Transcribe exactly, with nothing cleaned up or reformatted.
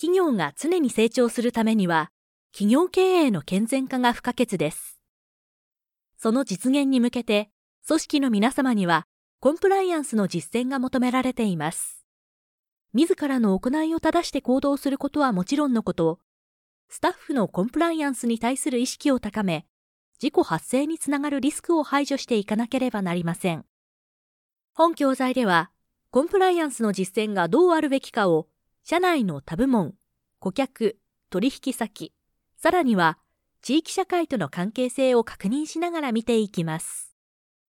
企業が常に成長するためには、企業経営の健全化が不可欠です。その実現に向けて、組織の皆様には、コンプライアンスの実践が求められています。自らの行いを正して行動することはもちろんのこと、スタッフのコンプライアンスに対する意識を高め、事故発生につながるリスクを排除していかなければなりません。本教材では、コンプライアンスの実践がどうあるべきかを、社内の他部門、顧客、取引先、さらには地域社会との関係性を確認しながら見ていきます。